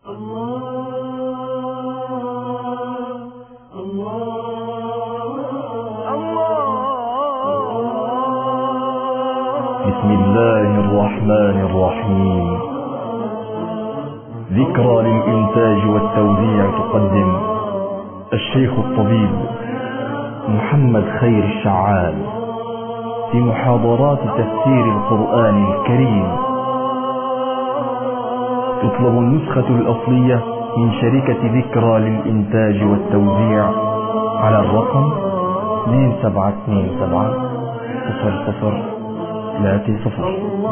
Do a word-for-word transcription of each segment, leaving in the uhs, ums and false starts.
بسم الله الرحمن الرحيم. ذكرى للإنتاج والتوزيع تقدم الشيخ الطبيب محمد خير الشعال في محاضرات تفسير القرآن الكريم. تطلب النسخة الأصلية من شركة ذكرى للإنتاج والتوزيع على الرقم اثنين سبعة اثنين سبعة صفر صفر ثلاثة صفر.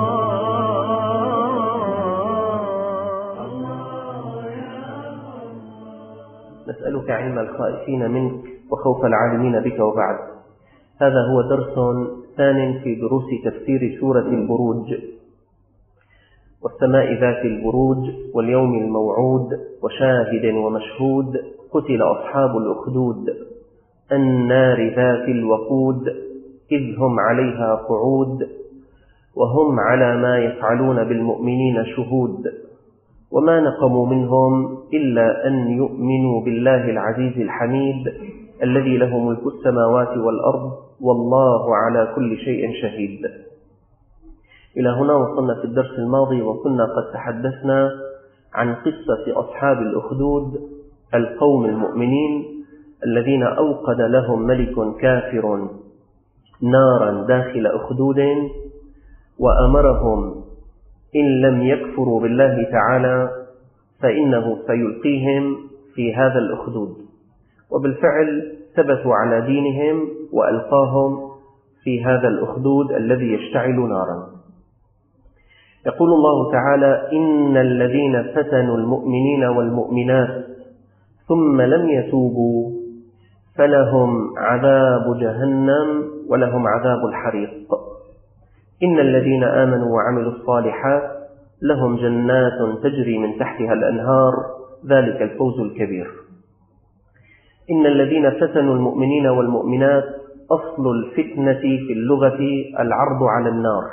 نسألك علم الخائفين منك وخوف العالمين بك وبعد. هذا هو درس ثان في دروس تفسير سورة البروج. والسماء ذات البروج واليوم الموعود وشاهد ومشهود قتل أصحاب الأخدود النار ذات الوقود إذ هم عليها قعود وهم على ما يفعلون بالمؤمنين شهود وما نقموا منهم إلا أن يؤمنوا بالله العزيز الحميد الذي له ملك السماوات والأرض والله على كل شيء شهيد. إلى هنا وصلنا في الدرس الماضي وكنا قد تحدثنا عن قصة أصحاب الأخدود القوم المؤمنين الذين أوقد لهم ملك كافر نارا داخل أخدود وأمرهم إن لم يكفروا بالله تعالى فإنه سيلقيهم في هذا الأخدود، وبالفعل ثبتوا على دينهم وألقاهم في هذا الأخدود الذي يشتعل نارا. يقول الله تعالى: إن الذين فتنوا المؤمنين والمؤمنات ثم لم يتوبوا فلهم عذاب جهنم ولهم عذاب الحريق. إن الذين آمنوا وعملوا الصالحات لهم جنات تجري من تحتها الأنهار ذلك الفوز الكبير. إن الذين فتنوا المؤمنين والمؤمنات أصل الفتنة في اللغة العرض على النار.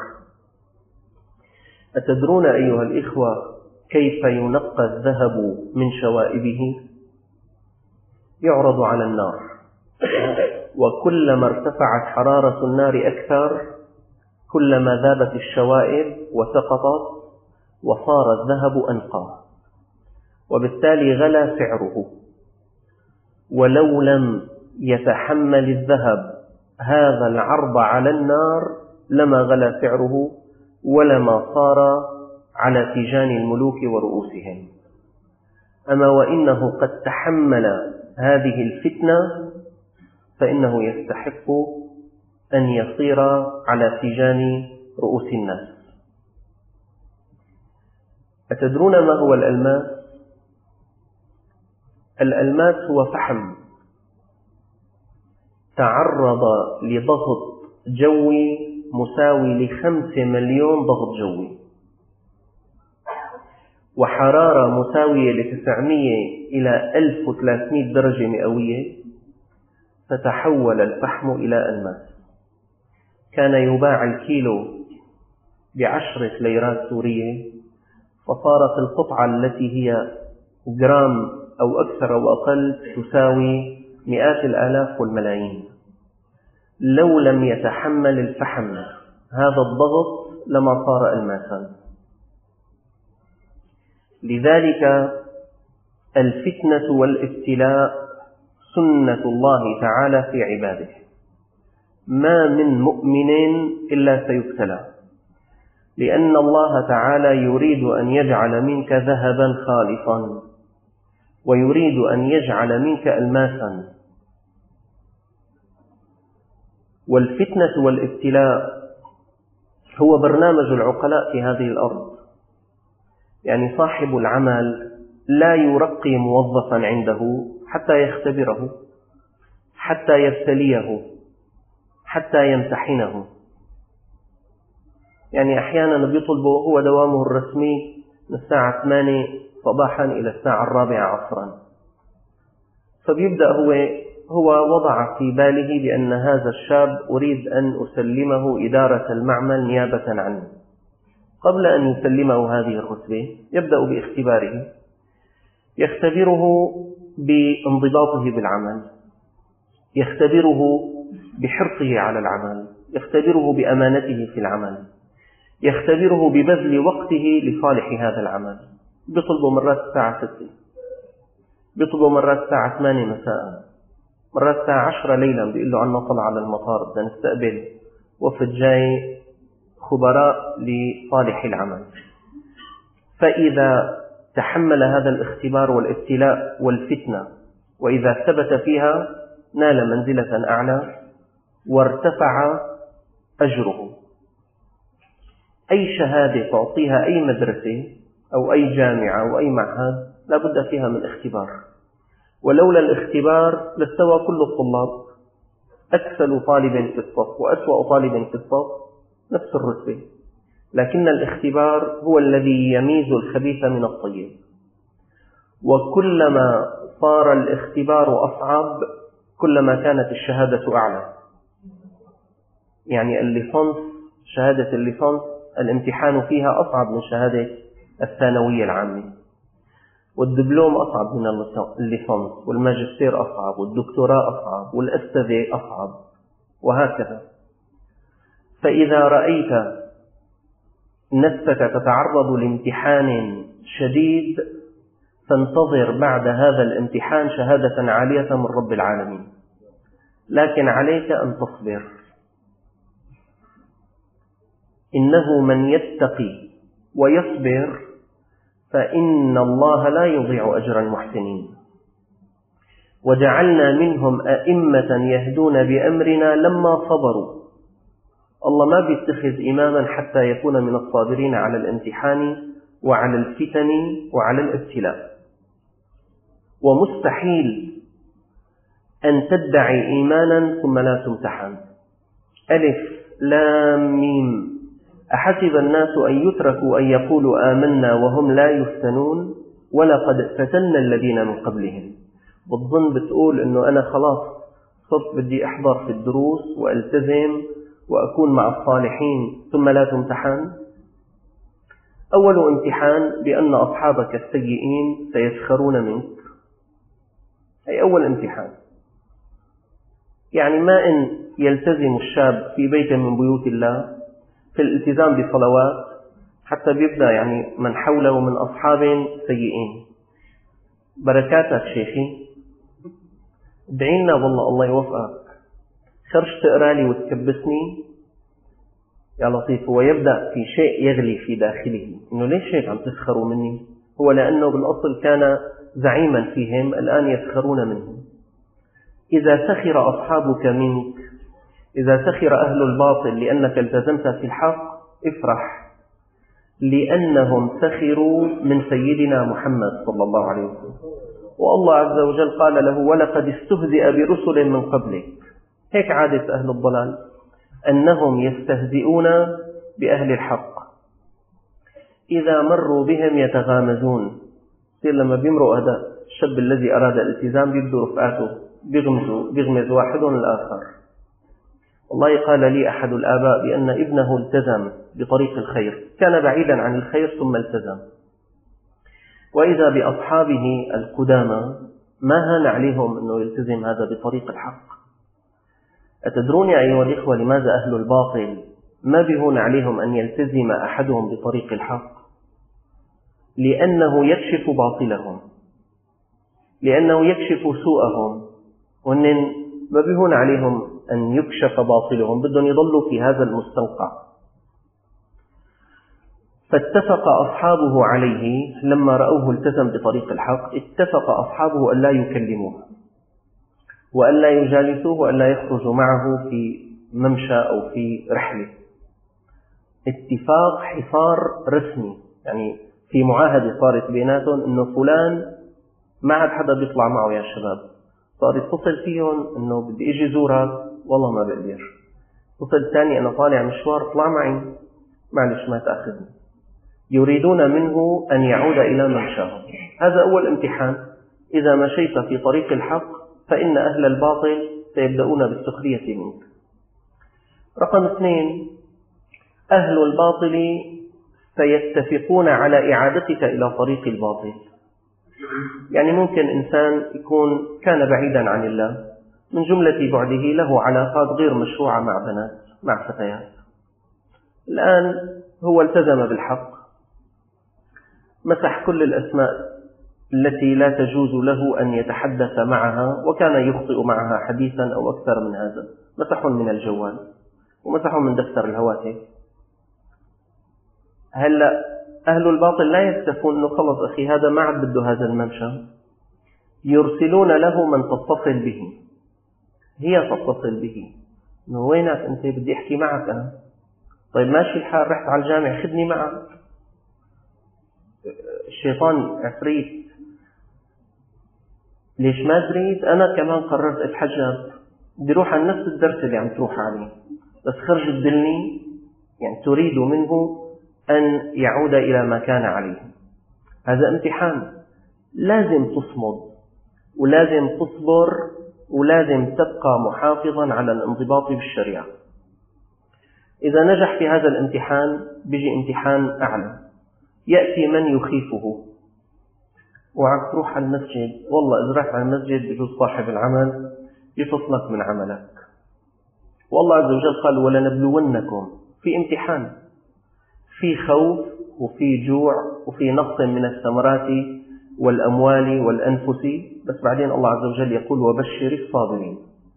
أتدرون أيها الإخوة كيف ينقى الذهب من شوائبه؟ يعرض على النار، وكلما ارتفعت حرارة النار أكثر كلما ذابت الشوائب وسقطت وصار الذهب أنقى، وبالتالي غلى سعره. ولو لم يتحمل الذهب هذا العرض على النار لما غلى سعره ولما صار على تيجان الملوك ورؤوسهم. أما وإنه قد تحمل هذه الفتنة فإنه يستحق أن يصير على تيجان رؤوس الناس. أتدرون ما هو الألماس؟ الألماس هو فحم تعرض لضغط جوي مساوي لخمس مليون ضغط جوي وحرارة مساوية لتسعمائة إلى ألف وثلاثمائة درجة مئوية، فتحول الفحم إلى ألماس. كان يباع الكيلو بعشرة ليرات سورية، فصارت القطعة التي هي جرام أو أكثر أو أقل تساوي مئات الآلاف والملايين. لو لم يتحمل الفحم هذا الضغط لما صار ألماسا. لذلك الفتنة والابتلاء سنة الله تعالى في عباده. ما من مؤمن إلا سيبتلى، لأن الله تعالى يريد أن يجعل منك ذهبا خالصا ويريد أن يجعل منك ألماسا. والفتنة والابتلاء هو برنامج العقلاء في هذه الأرض. يعني صاحب العمل لا يرقي موظفا عنده حتى يختبره، حتى يبتليه، حتى يمتحنه. يعني أحيانا بيطلبه هو دوامه الرسمي من الساعة ثمانية صباحا إلى الساعة الرابعة عصرا، فبيبدأ هو هو وضع في باله بأن هذا الشاب أريد أن أسلمه إدارة المعمل نيابة عنه. قبل أن يسلمه هذه الرتبة يبدأ باختباره، يختبره بانضباطه بالعمل، يختبره بحرصه على العمل، يختبره بأمانته في العمل، يختبره ببذل وقته لصالح هذا العمل. بيطلبوا مرات الساعة ستة، بيطلبوا مرات الساعة ثمانية مساء، مرات الساعة عشرة ليلا بيقول له عنا طلع على المطار بدنا نستقبل وفد جاي خبراء لصالح العمل. فإذا تحمل هذا الاختبار والابتلاء والفتنة وإذا ثبت فيها نال منزلة أعلى وارتفع أجره. أي شهادة تعطيها أي مدرسة أو أي جامعة أو أي معهد لا بد فيها من اختبار، ولولا الاختبار لاستوى كل الطلاب، أكسل طالب في الصف وأسوأ طالب في الصف نفس الرتبة، لكن الاختبار هو الذي يميز الخبيث من الطيب. وكلما صار الاختبار أصعب كلما كانت الشهادة أعلى. يعني الليسانس، شهادة الليسانس الامتحان فيها أصعب من شهادة الثانوية العامة، والدبلوم أصعب من الليسانس، والماجستير أصعب، والدكتوراه أصعب، والأستاذية أصعب، وهكذا. فإذا رأيت نفسك تتعرض لامتحان شديد فانتظر بعد هذا الامتحان شهادة عالية من رب العالمين، لكن عليك أن تصبر. إنه من يتقي ويصبر فإن الله لا يضيع أجر المحسنين. وجعلنا منهم أئمة يهدون بأمرنا لما صبروا. الله ما بيتخذ إماما حتى يكون من الصابرين على الامتحان وعلى الفتن وعلى الابتلاء. ومستحيل أن تدعي إيمانا ثم لا تمتحن. ألف لام ميم. أحسب الناس أن يتركوا أن يقولوا آمنا وهم لا يفتنون ولقد فتنا الذين من قبلهم. بالظن بتقول أنه أنا خلاص صرت بدي أحضر في الدروس وألتزم وأكون مع الصالحين ثم لا تمتحن. أول امتحان بأن أصحابك السيئين سيسخرون منك، أي أول امتحان. يعني ما إن يلتزم الشاب في بيت من بيوت الله في الالتزام بصلوات حتى بيبدأ يعني من حوله من أصحاب سيئين. بركاتك شيخي، ادعينا والله الله يوفقك، خرج تقرأ لي وتكبسني يا لطيف. ويبدأ في شيء يغلي في داخله إنه ليش هيك عم تسخروا مني؟ هو لأنه بالأصل كان زعيما فيهم، الآن يسخرون منهم. إذا سخر أصحابك منك، إذا سخر أهل الباطل لأنك التزمت في الحق، افرح، لأنهم سخروا من سيدنا محمد صلى الله عليه وسلم. والله عز وجل قال له ولقد استهزئ برسل من قبلك. هيك عادة أهل الضلال، أنهم يستهزئون بأهل الحق. إذا مروا بهم يتغامزون. يصير لما بيمروا هذا الشاب الذي أراد الالتزام بيبدو رفقاته بيغمزوا بيغمز واحد الآخر. والله قال لي أحد الآباء بأن ابنه التزم بطريق الخير، كان بعيدا عن الخير ثم التزم، وإذا بأصحابه القدامى ما هان عليهم أنه يلتزم هذا بطريق الحق. أتدرون يا أيها الإخوة لماذا أهل الباطل ما بيهون عليهم أن يلتزم أحدهم بطريق الحق؟ لأنه يكشف باطلهم، لأنه يكشف سوءهم، وأن ما بيهون عليهم أن يكشف باطلهم، بدهم يضلوا في هذا المستنقع. فاتفق أصحابه عليه لما رأوه التزم بطريق الحق، اتفق أصحابه أن لا يكلموه وأن لا يجالسوه وأن لا يخرجوا معه في ممشى أو في رحلة. اتفاق حصار رسمي، يعني في معاهدة صارت بيناتهم أنه فلان ما عاد حدا بيطلع معه يا شباب. صار يتصل فيهم أنه بدي إجي زورك، والله ما بقدر. اتصل ثاني أنا طالع مشوار، طلع معي، معلش ما تأخذني. يريدون منه أن يعود إلى ممشاه. هذا أول امتحان. إذا مشيت في طريق الحق فإن أهل الباطل سيبدأون بالسخرية منك. رقم اثنين، أهل الباطل سيتفقون على إعادتك إلى طريق الباطل. يعني ممكن إنسان يكون كان بعيدا عن الله، من جملة بعده له علاقات غير مشروعة مع بنات، مع فتيات. الآن هو التزم بالحق، مسح كل الأسماء التي لا تجوز له أن يتحدث معها وكان يخطئ معها حديثا أو أكثر من هذا، مسحهم من الجوال ومسحهم من دفتر الهواتف. هلأ أهل الباطل لا يكتفون أنه خلص أخي هذا ما عاد بده هذا الممشى، يرسلون له من تتصل به، هي تتصل به، إنه وينك أنت بدي أحكي معك أنا. طيب ماشي الحال، رحت على الجامع خدني معك. الشيطان عفريت، ليش ما تريد؟ أنا كمان قررت أتحجب، بدي أروح على نفس الدرس اللي عم تروح عليه، بس خرج تدلني، يعني تريد منه أن يعود إلى ما كان عليه. هذا امتحان، لازم تصمد ولازم تصبر ولازم تبقى محافظا على الانضباط بالشريعة. إذا نجح في هذا الامتحان بيجي امتحان أعلى، يأتي من يخيفه. وعك تروح على المسجد، والله إذا رحت على المسجد بجوز صاحب العمل يفصلك من عملك. والله عز وجل قال ولنبلونكم، في امتحان، في خوف وفي جوع وفي نقص من الثمرات والأموال والأنفس، بس بعدين الله عز وجل يقول وبشر الصابرين.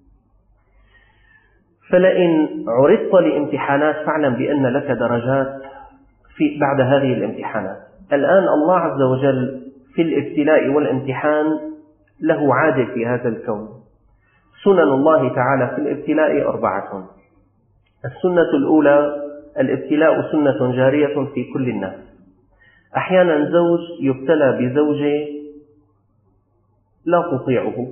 فلئن عرضت لامتحانات فاعلم بأن لك درجات في بعد هذه الامتحانات. الآن الله عز وجل في الابتلاء والامتحان له عادة في هذا الكون. سنن الله تعالى في الابتلاء أربعة. السنة الأولى الابتلاء سنة جارية في كل الناس. أحيانا زوج يبتلى بزوجة لا تطيعه،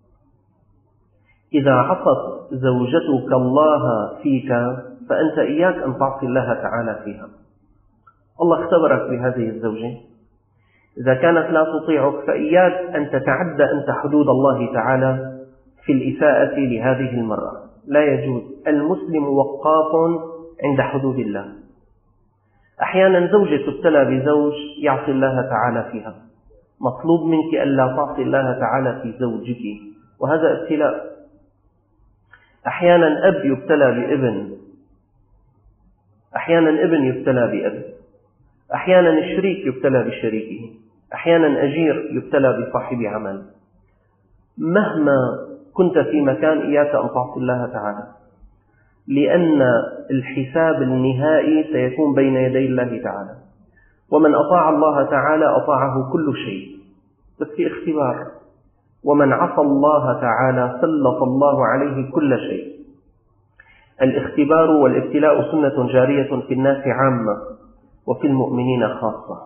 إذا عصت زوجتك الله فيك فأنت إياك أن تعصي الله تعالى فيها. الله اختبرك بهذه الزوجة، إذا كانت لا تطيعك فإياك أن تتعدى أنت حدود الله تعالى في الإساءة لهذه المرأة، لا يجوز. المسلم وقاف عند حدود الله. أحيانا زوجة تبتلى بزوج يعصي الله تعالى فيها، مطلوب منك ألا تعصي الله تعالى في زوجك، وهذا ابتلاء. أحيانا أب يبتلى بابن، أحيانا ابن يبتلى بأب، أحيانا الشريك يبتلى بشريكه، أحيانا أجير يبتلى بصاحب عمل. مهما كنت في مكان إياك أن تعصي الله تعالى، لأن الحساب النهائي سيكون بين يدي الله تعالى، ومن أطاع الله تعالى أطاعه كل شيء، بس في اختبار. ومن عصى الله تعالى سلط الله عليه كل شيء. الاختبار والابتلاء سنة جارية في الناس عامة وفي المؤمنين خاصة.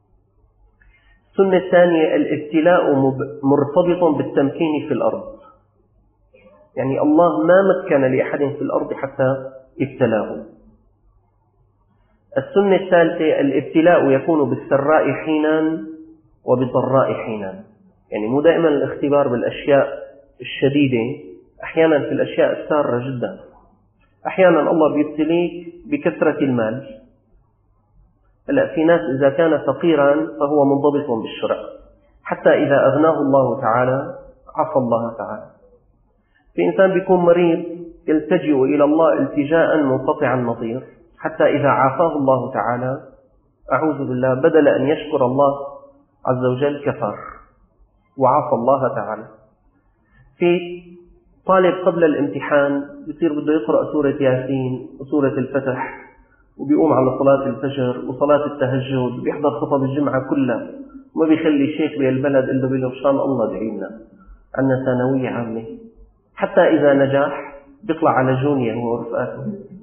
السنة الثانية الابتلاء مرتبط بالتمكين في الأرض، يعني الله ما مكن لأحد في الأرض حتى ابتلاه. السنة الثالثة الابتلاء يكون بالسراء حينا وبالضراء حينا، يعني مو دائما الاختبار بالأشياء الشديدة، أحيانا في الأشياء السارة جدا. أحيانا الله بيبتليك بكثرة المال. هلا في ناس إذا كان فقيرا فهو منضبط بالشرع، حتى إذا أغناه الله تعالى عصى الله تعالى. في إنسان بيكون مريض يلتجئ إلى الله التجاء منقطع النظير، حتى إذا عافاه الله تعالى أعوذ بالله بدل أن يشكر الله عز وجل كفر وعافى الله تعالى. في طالب قبل الامتحان يصير بده يقرأ سورة ياسين وسورة الفتح، وبيقوم على صلاة الفجر وصلاة التهجد، بيحضر خطب الجمعة كلها، وما بيخلي شيخ بالبلد إلا بيقول له شان الله دعينا عنا ثانوية عامة. حتى إذا نجح بيطلع على جونيا هو ورفقاته.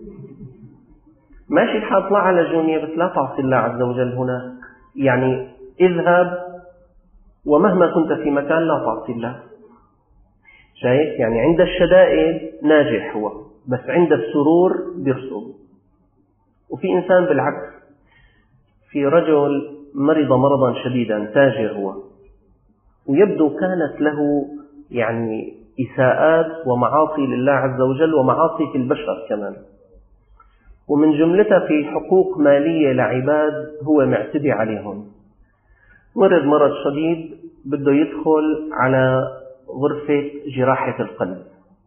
ماشي الحال، طلع على جونيا، بس لا تعصي الله عز وجل هناك. يعني اذهب ومهما كنت في مكان لا تعصي الله. شايف؟ يعني عند الشدائد ناجح هو، بس عند السرور بيرسل. وفي إنسان بالعكس، في رجل مرض مرضا شديدا، تاجر هو، ويبدو كانت له يعني إساءات ومعاصي لله عز وجل ومعاصي في البشر كمان، ومن جملتها في حقوق مالية لعباد هو معتدي عليهم. مرض مرض شديد بده يدخل على غرفة جراحة القلب.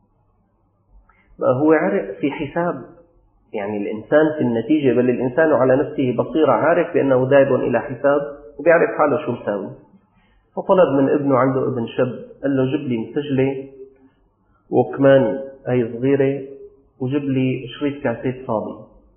هو عرف في حساب، يعني الإنسان في النتيجة، بل الإنسان على نفسه بصيرة، عارف بأنه ذاهب إلى حساب وبيعرف حاله شو مساوي. فطلب من ابنه، عنده ابن شاب، قال له جيب لي مسجلة وكمان هي صغيرة وجيب لي شريط كاسيت فاضي.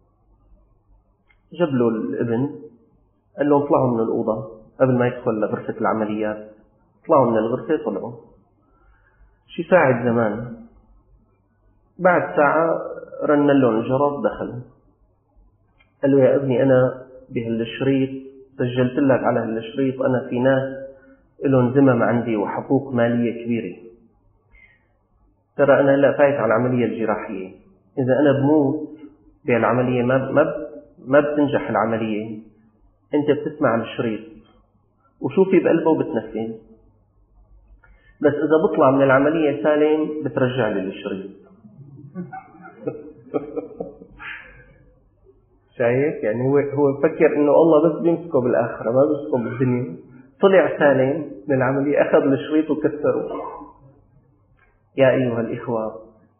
جاب له الابن، قال له اطلعوا من الأوضة قبل ما يدخل لغرفة العمليات. طلعوا من الغرفة، طلعوا شي ساعة زمان. بعد ساعة رن لهم الجرس، دخل. قال له يا ابني أنا بهالشريط سجلت لك على هالشريط أنا في ناس لهم ذمم عندي وحقوق مالية كبيرة. ترى أنا هلا فايت على العملية الجراحية، إذا أنا بموت بهالعملية ما ما ما بتنجح العملية، أنت بتسمع الشريط وشو في بقلبه وبتنفذ، بس إذا بطلع من العملية سالم بترجع لي الشريط. شايف؟ يعني هو هو فكر إنه الله بس بيمسكه بالآخرة، ما بيمسكه بالدنيا. طلع سالم من العملية، أخذ الشريط وكسره. يا أيها الإخوة،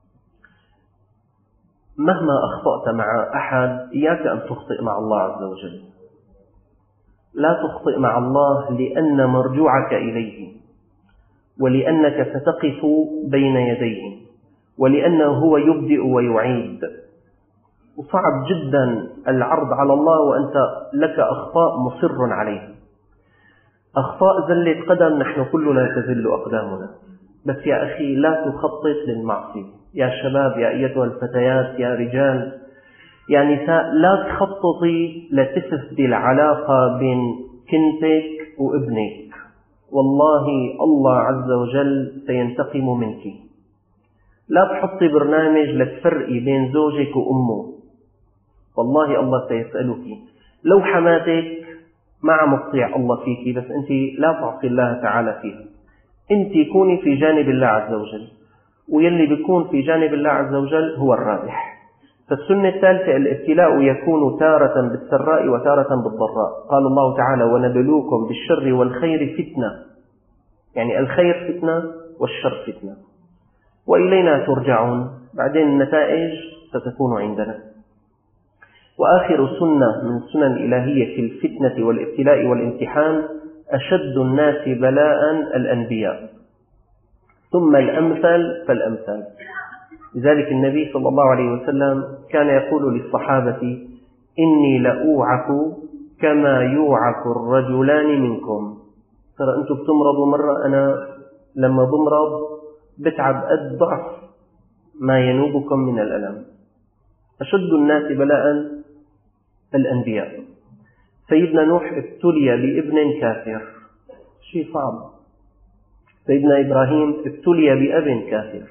مهما أخطأت مع أحد إياك أن تخطئ مع الله عز وجل. لا تخطئ مع الله لأن مرجوعك إليه، ولأنك ستقف بين يديه، ولأنه هو يبدئ ويعيد. وصعب جدا العرض على الله وأنت لك أخطاء مصر عليها. أخطاء زلة قدم نحن كلنا تزل أقدامنا، بس يا أخي لا تخطط للمعصية. يا شباب، يا أيتها الفتيات، يا رجال، يا نساء، لا تخططي لتفسدي العلاقة بين كنتك وابنك. والله الله عز وجل سينتقم منك. لا تحطي برنامج لتفرقي بين زوجك وأمه، والله الله سيسألك. لو حماتك ما عم تطيع الله فيك، بس أنت لا تعصي الله تعالى فيها. أنت كوني في جانب الله عز وجل، ويلي بيكون في جانب الله عز وجل هو الرابح. فالسنة الثالثة، الابتلاء يكون تارة بالسراء وتارة بالضراء. قال الله تعالى: ونبلوكم بالشر والخير فتنة، يعني الخير فتنة والشر فتنة، وإلينا ترجعون. بعدين النتائج ستكون عندنا. وآخر سنة من السنن الإلهية في الفتنة والابتلاء والامتحان: أشد الناس بلاء الأنبياء، ثم الأمثل فالأمثل. لذلك النبي صلى الله عليه وسلم كان يقول للصحابة: إني لأوعك كما يوعك الرجلان منكم. ترى أنتم بتمرضوا مرة، أنا لما بمرض بتعب قد ضعف ما ينوبكم من الألم. أشد الناس بلاء الأنبياء. سيدنا نوح ابتلي بابن كافر، شيء صعب. سيدنا إبراهيم ابتلي بأب كافر.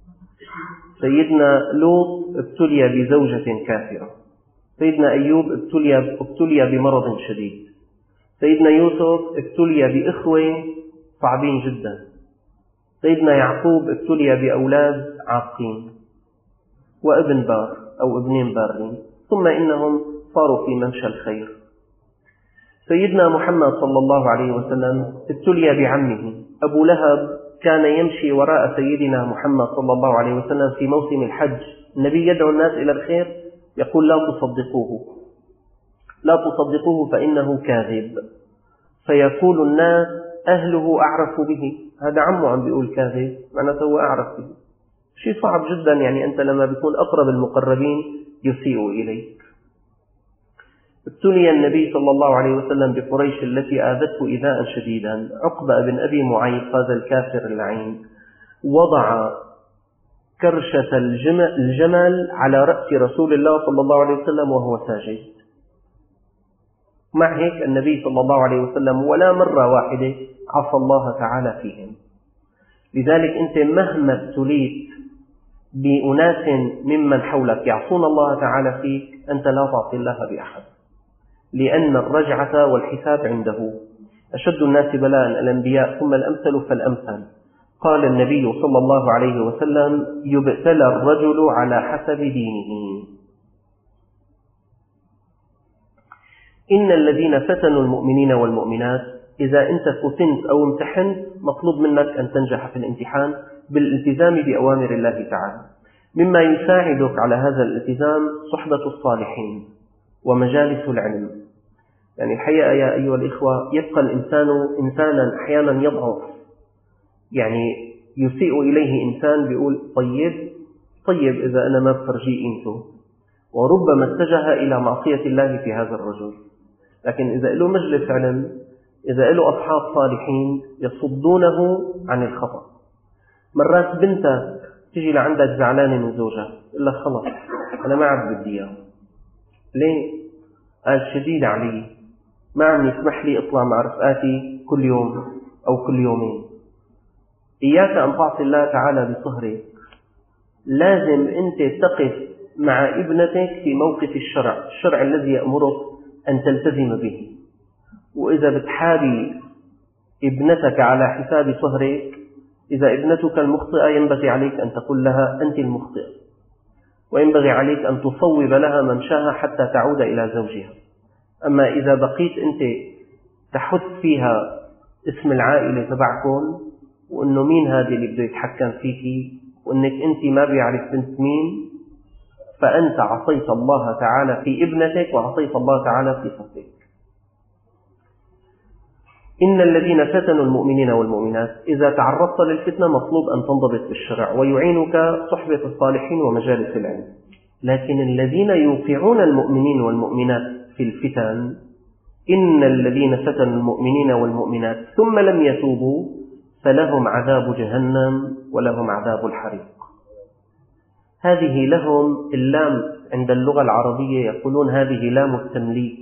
سيدنا لوط ابتلي بزوجة كافرة. سيدنا أيوب ابتلي, ابتلي بمرض شديد. سيدنا يوسف ابتلي بإخوة صعبين جدا. سيدنا يعقوب ابتلي بأولاد عاقين وابن بار أو ابنين بارين، ثم إنهم صاروا في ممشى الخير. سيدنا محمد صلى الله عليه وسلم ابتلي بعمه. أبو لهب كان يمشي وراء سيدنا محمد صلى الله عليه وسلم في موسم الحج. النبي يدعو الناس إلى الخير، يقول: لا تصدقوه، لا تصدقوه فإنه كاذب. فيقول الناس: أهله أعرف به. هذا عمه عم بيقول كاذب، معناته هو أعرف به. شيء صعب جدا، يعني أنت لما بيكون أقرب المقربين يسيء إليك. ابتلي النبي صلى الله عليه وسلم بقريش التي آذته إيذاء شديدا. عقبة بن أبي معيط هذا الكافر اللعين وضع كرشة الجمل على رأس رسول الله صلى الله عليه وسلم وهو ساجد. مع هيك النبي صلى الله عليه وسلم ولا مرة واحدة عصى الله تعالى فيهم. لذلك أنت مهما ابتليت بأناس ممن حولك يعصون الله تعالى فيك، أنت لا تعصي الله بأحد، لأن الرجعة والحساب عنده. أشد الناس بلاء الأنبياء، ثم الأمثل فالأمثل. قال النبي صلى الله عليه وسلم: يبتلى الرجل على حسب دينه. إن الذين فتنوا المؤمنين والمؤمنات إذا أنت فتنت أو امتحنت مطلوب منك أن تنجح في الامتحان بالالتزام بأوامر الله تعالى. مما يساعدك على هذا الالتزام صحبة الصالحين ومجالس العلم. يعني الحقيقة يا أيها الإخوة يبقى الإنسان إنسانا أحيانا يضعف، يعني يسيء إليه إنسان بيقول طيب طيب إذا أنا ما بفرجي قيمته، وربما اتجه إلى معصية الله في هذا الرجل. لكن إذا له مجلس علم، إذا له أصحاب صالحين يصدونه عن الخطأ. مرات بنتك تجي لعندك زعلانة من زوجها، تقول لك خلص أنا ما عاد بدي إياه. ليه؟ قال شديد علي، ما عم يسمح لي أطلع مع رفقاتي كل يوم أو كل يومين. إياك أن تعصي الله تعالى بصهرك. لازم أنت تقف مع ابنتك في موقف الشرع، الشرع الذي يأمرك أن تلتزم به. وإذا بتحابي ابنتك على حساب صهرك، إذا ابنتك المخطئة ينبغي عليك أن تقول لها أنت المخطئة، وينبغي عليك أن تصوب لها ممشاها حتى تعود إلى زوجها. أما إذا بقيت أنت تحث فيها اسم العائلة تبعكم، وأنه مين هذه اللي بده يتحكم فيك، وأنك أنت ما بيعرف بنت مين، فأنت عصيت الله تعالى في ابنتك وعصيت الله تعالى في صفك. إن الذين فتنوا المؤمنين والمؤمنات، إذا تعرضت للفتنة مطلوب أن تنضبط بالشرع، ويعينك صحبة الصالحين ومجالس العلم. لكن الذين يوقعون المؤمنين والمؤمنات في الفتن، إن الذين فتنوا المؤمنين والمؤمنات ثم لم يتوبوا فلهم عذاب جهنم ولهم عذاب الحريق. هذه لهم اللام عند اللغة العربية يقولون هذه لام التمليك.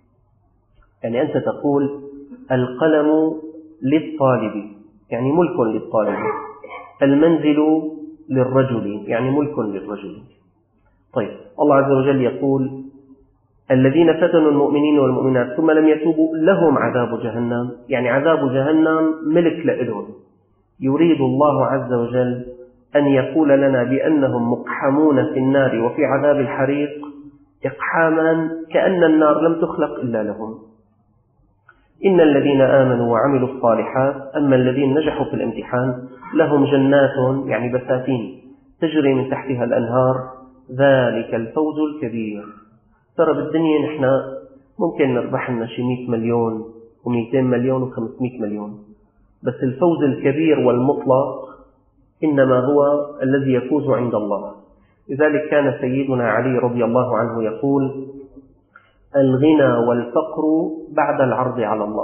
يعني أنت تقول القلم للطالب، يعني ملك للطالب. المنزل للرجل، يعني ملك للرجل. طيب الله عز وجل يقول الذين فتنوا المؤمنين والمؤمنات ثم لم يتوبوا لهم عذاب جهنم، يعني عذاب جهنم ملك لهم. يريد الله عز وجل أن يقول لنا بأنهم مقحمون في النار وفي عذاب الحريق إقحاما كأن النار لم تخلق إلا لهم. إن الذين آمنوا وعملوا الصالحات، أما الذين نجحوا في الامتحان لهم جنات، يعني بساتين تجري من تحتها الأنهار، ذلك الفوز الكبير. ترى بالدنيا نحن ممكن نربح لنا شي مئة مليون ومئتين مليون وخمسمئة مليون، بس الفوز الكبير والمطلق إنما هو الذي يفوز عند الله. لذلك كان سيدنا علي رضي الله عنه يقول الغنى والفقر بعد العرض على الله.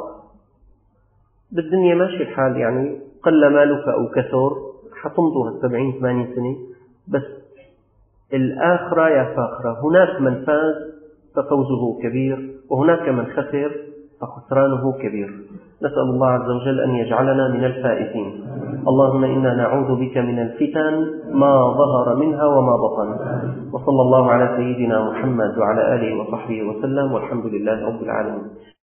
بالدنيا ماشي الحال، يعني قل مالك أو كثر حطمتها السبعين ثمانين سنة، بس الآخرة يا فاخرة، هناك من فاز ففوزه كبير، وهناك من خسر فخسرانه كبير. نسأل الله عز وجل أن يجعلنا من الفائزين. اللهم إنا نعوذ بك من الفتن ما ظهر منها وما بطن. وصلى الله على سيدنا محمد وعلى آله وصحبه وسلم، والحمد لله رب العالمين.